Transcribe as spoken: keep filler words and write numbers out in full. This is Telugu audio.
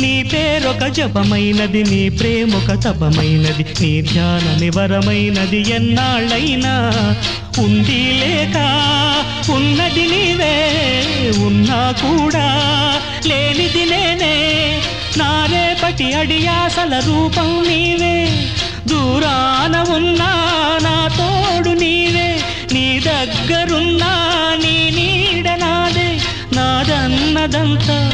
నీ పేరొక జపమైనది, నీ ప్రేమొక తపమైనది, నీ ధ్యాన నివరమైనది ఎన్నాళ్ళైనా. ఉంది లేక ఉన్నది నీవే, ఉన్నా కూడా లేనిది నేనే. నా రేపటి అడియాసల రూపం నీవే, దూరాన ఉన్నా నా తోడు నీవే. నీ దగ్గరున్నా నీ నీడ నాదే, నాదన్నదంతా